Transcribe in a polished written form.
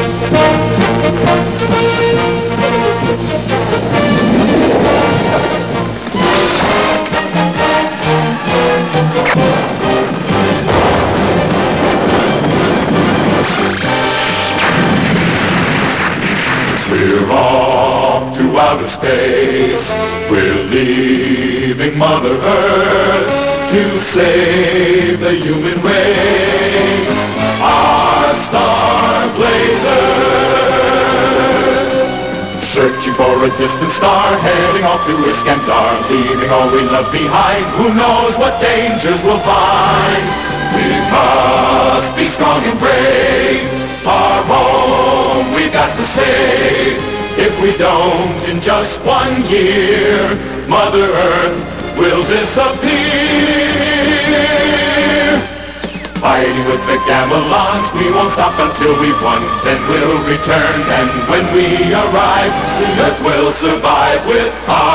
We're off to outer space. We're leaving Mother Earth to save the human race. Our star blazers, searching for a distant star, heading off to Iskandar, leaving all we love behind. Who knows what dangers we'll find? We must be strong and brave. Our home we've got to save. If we don't, in just 1 year, Mother Earth will disappear. Fighting with the Gamelons, we won't stop until we've won. Then we'll return, and when we arrive, the Earth will survive with our